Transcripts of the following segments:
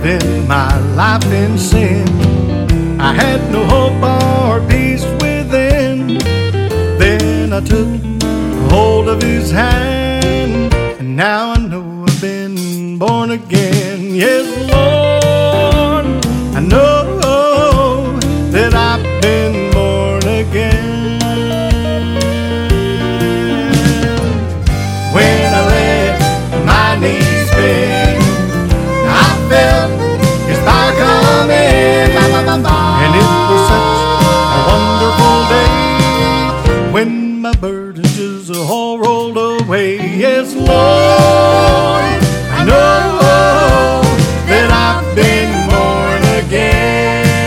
living my life in sin. I had no hope or peace within. Then I took hold of his hand, and now I know I've been born again. Yes, Lord, I know that I've been born again. When I let my knees bend, I felt his power come in, and it was such a wonderful day when my burdens just all rolled away. Yes, Lord, I know that I've been born again.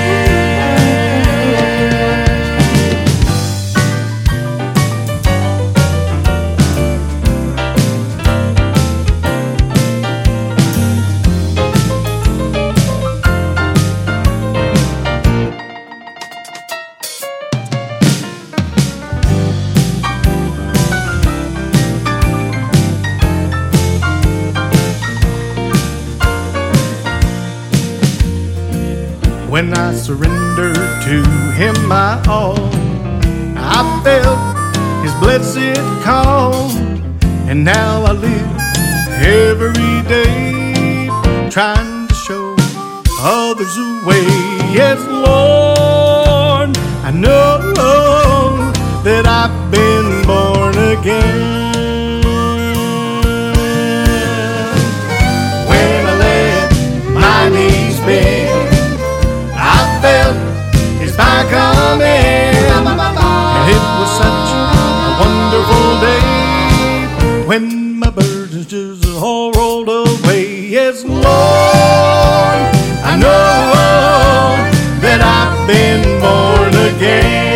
When I surrendered to him my all, I felt his blessed call, and now I live every day trying to show others the way. Yes, Lord, I know that I've been born again. When I let my knees bend, I felt his power come in, and it was such a wonderful day when my burdens just all rolled away. Yes, Lord, I know that I've been born again.